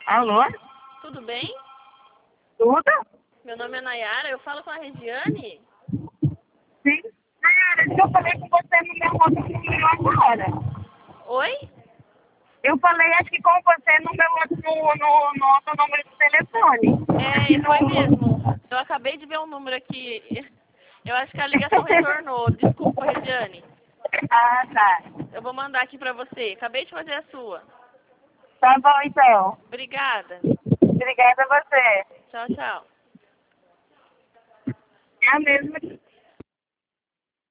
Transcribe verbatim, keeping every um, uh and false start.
Alô? Tudo bem? Tudo? Meu nome é Nayara, eu falo com a Regiane. Sim. Nayara, eu falei com você no meu outro número agora. Oi? Eu falei, acho que com você no meu outro, no, no, no outro número de telefone. É, foi mesmo. Eu acabei de ver um número aqui. Eu acho que a ligação retornou. Desculpa, Regiane. Ah, tá. Eu vou mandar aqui pra você. Acabei de fazer a sua. Tá bom, então. Obrigada. Obrigada a você. Tchau, tchau. É a mesma.